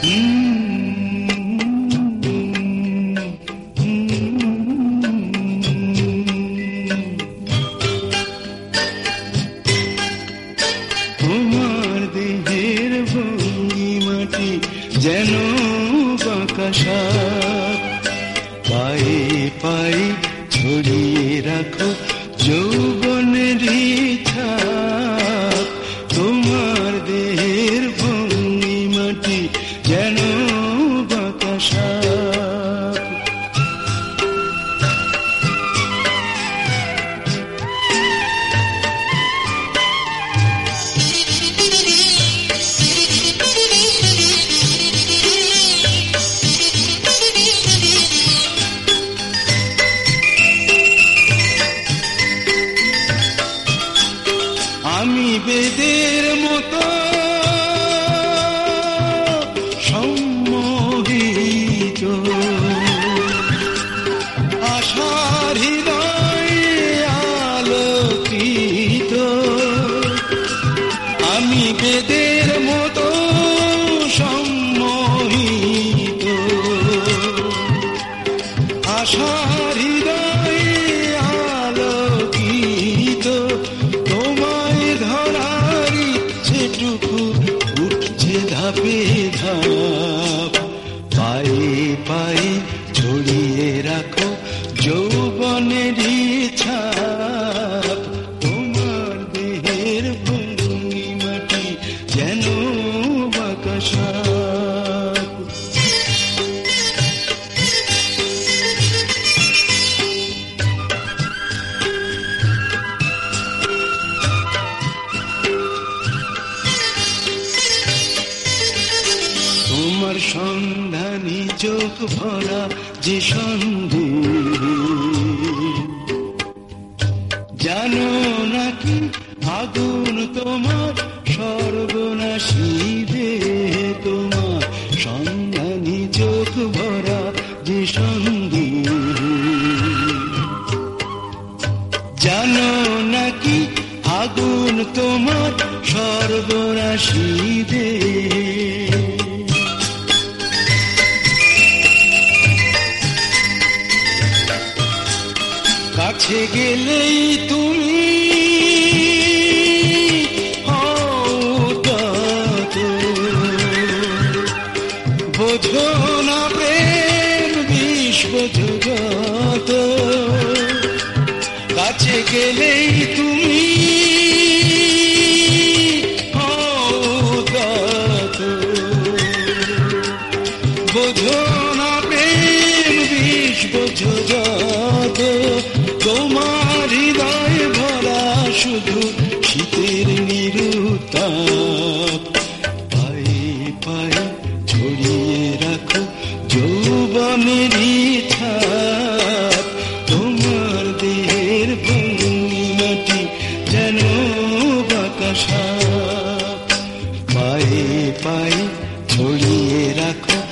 তোমার দেহের ভঙ্গিমাটি যেন বাঁকাশা, পায়ে পায়ে ছড়িয়ে রাখো যৌবনের ছাপ। তোমার দেহের ভঙ্গিমাটি যেন বাঁকাশা। আমি বেদের মতো সম্মোহিত, আশার হৃদয়ে আলোকিত। আমি বেদের মতো সম্মোহিত, আশার হৃদয়ে আলোকিত। উঠছে ধাপে ধাপ, পায়ে পায়ে ছড়িয়ে রাখো যৌবনের ছাপ। তোমার দেহের ভঙ্গিমাটি যেন বাঁকাশা। তোমার সন্ধানী চোখ ভরা যে সন্দেহ, জানো নাকি আগুন তোমার সর্বনাশী দেহ। তোমার সন্ধানী চোখ ভরা যে সন্দেহ, জানো নাকি আগুন তোমার সর্বনাশী দেহ। কাছে গেলেই তুমি বোঝো না প্রেম বিশ্ব জগত। কাছে গেলেই তুমি বোঝো না প্রেম বিশ্ব জগত। তোমার হৃদয় ভরা শুধু শীতের নিরুতাপ, পায়ে পায়ে ছড়িয়ে রাখো যৌবনের ছাপ। তোমার দেহের ভঙ্গিমাটি যেন বাঁকাশা, পায়ে পায়ে ছড়িয়ে রাখো